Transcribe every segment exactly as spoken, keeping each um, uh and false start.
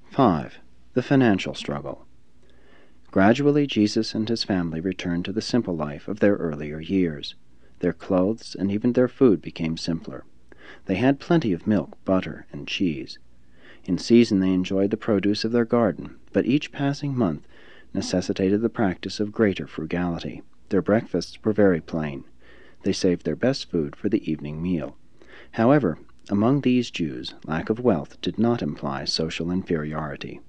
five. The financial struggle. Gradually Jesus and his family returned to the simple life of their earlier years. Their clothes and even their food became simpler. They had plenty of milk, butter, and cheese. In season they enjoyed the produce of their garden, but each passing month necessitated the practice of greater frugality. Their breakfasts were very plain. They saved their best food for the evening meal. However, among these Jews, lack of wealth did not imply social inferiority.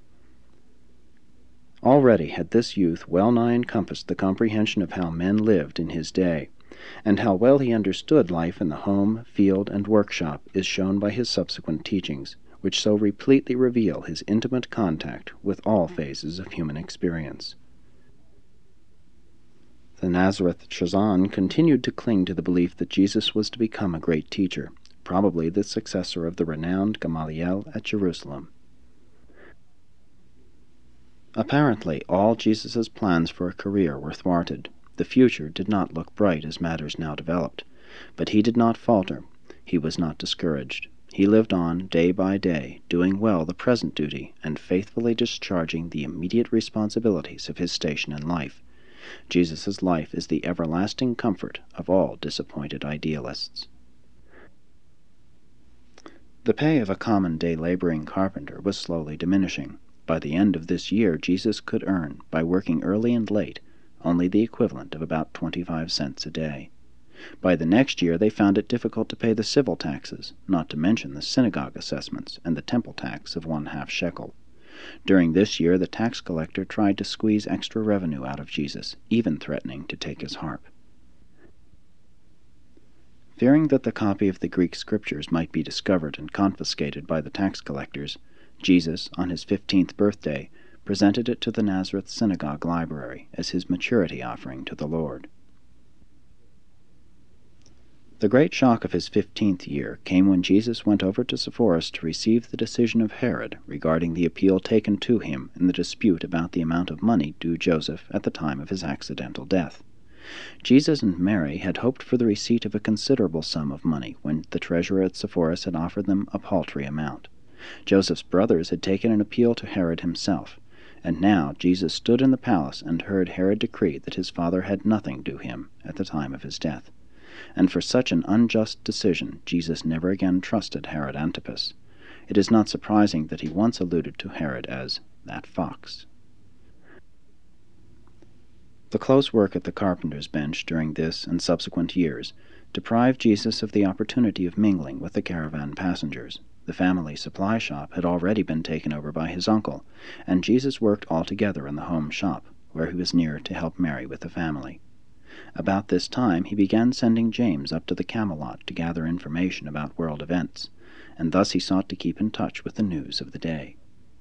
Already had this youth well nigh encompassed the comprehension of how men lived in his day, and how well he understood life in the home, field, and workshop is shown by his subsequent teachings, which so repletely reveal his intimate contact with all phases of human experience. The Nazareth Chazan continued to cling to the belief that Jesus was to become a great teacher, probably the successor of the renowned Gamaliel at Jerusalem. Apparently, all Jesus' plans for a career were thwarted. The future did not look bright as matters now developed. But he did not falter. He was not discouraged. He lived on day by day, doing well the present duty and faithfully discharging the immediate responsibilities of his station in life. Jesus' life is the everlasting comfort of all disappointed idealists. The pay of a common day laboring carpenter was slowly diminishing. By the end of this year Jesus could earn, by working early and late, only the equivalent of about twenty-five cents a day. By the next year they found it difficult to pay the civil taxes, not to mention the synagogue assessments and the temple tax of one-half shekel. During this year the tax collector tried to squeeze extra revenue out of Jesus, even threatening to take his harp. Fearing that the copy of the Greek scriptures might be discovered and confiscated by the tax collectors, Jesus, on his fifteenth birthday, presented it to the Nazareth Synagogue Library as his maturity offering to the Lord. The great shock of his fifteenth year came when Jesus went over to Sepphoris to receive the decision of Herod regarding the appeal taken to him in the dispute about the amount of money due Joseph at the time of his accidental death. Jesus and Mary had hoped for the receipt of a considerable sum of money when the treasurer at Sepphoris had offered them a paltry amount. Joseph's brothers had taken an appeal to Herod himself, and now Jesus stood in the palace and heard Herod decree that his father had nothing due him at the time of his death. And for such an unjust decision Jesus never again trusted Herod Antipas. It is not surprising that he once alluded to Herod as that fox. The close work at the carpenter's bench during this and subsequent years deprived Jesus of the opportunity of mingling with the caravan passengers. The family supply shop had already been taken over by his uncle, and Jesus worked altogether in the home shop, where he was near to help Mary with the family. About this time he began sending James up to the Camelot to gather information about world events, and thus he sought to keep in touch with the news of the day.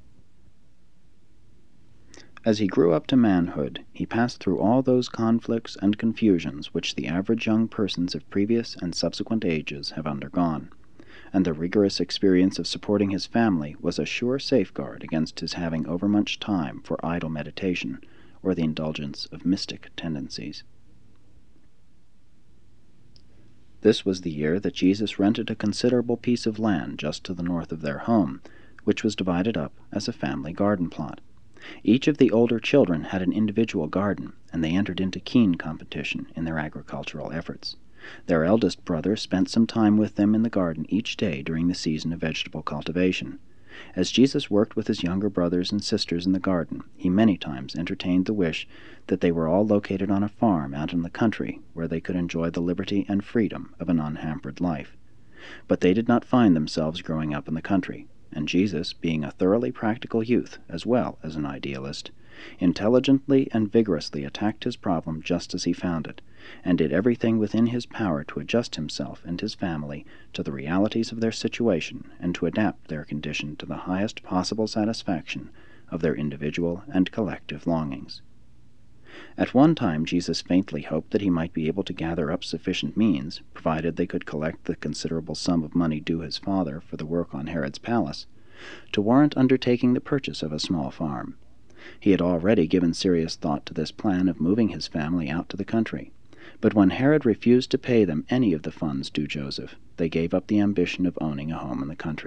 As he grew up to manhood, he passed through all those conflicts and confusions which the average young persons of previous and subsequent ages have undergone, and the rigorous experience of supporting his family was a sure safeguard against his having overmuch time for idle meditation or the indulgence of mystic tendencies. This was the year that Jesus rented a considerable piece of land just to the north of their home, which was divided up as a family garden plot. Each of the older children had an individual garden, and they entered into keen competition in their agricultural efforts. Their eldest brother spent some time with them in the garden each day during the season of vegetable cultivation. As Jesus worked with his younger brothers and sisters in the garden, he many times entertained the wish that they were all located on a farm out in the country where they could enjoy the liberty and freedom of an unhampered life. But they did not find themselves growing up in the country, and Jesus, being a thoroughly practical youth as well as an idealist, intelligently and vigorously attacked his problem just as he found it, and did everything within his power to adjust himself and his family to the realities of their situation and to adapt their condition to the highest possible satisfaction of their individual and collective longings. At one time Jesus faintly hoped that he might be able to gather up sufficient means, provided they could collect the considerable sum of money due his father for the work on Herod's palace, to warrant undertaking the purchase of a small farm. He had already given serious thought to this plan of moving his family out to the country, but when Herod refused to pay them any of the funds due Joseph, they gave up the ambition of owning a home in the country.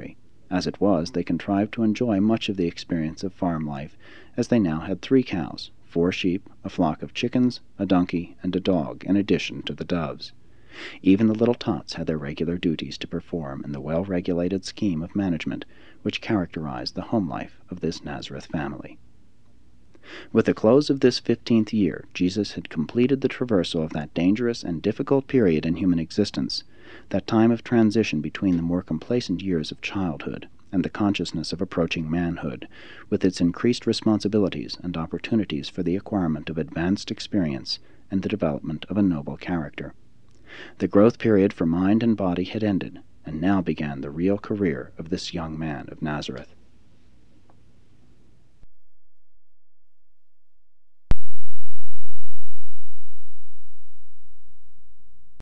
As it was, they contrived to enjoy much of the experience of farm life, as they now had three cows, four sheep, a flock of chickens, a donkey, and a dog, in addition to the doves. Even the little tots had their regular duties to perform in the well-regulated scheme of management which characterized the home life of this Nazareth family. With the close of this fifteenth year, Jesus had completed the traversal of that dangerous and difficult period in human existence, that time of transition between the more complacent years of childhood and the consciousness of approaching manhood, with its increased responsibilities and opportunities for the acquirement of advanced experience and the development of a noble character. The growth period for mind and body had ended, and now began the real career of this young man of Nazareth.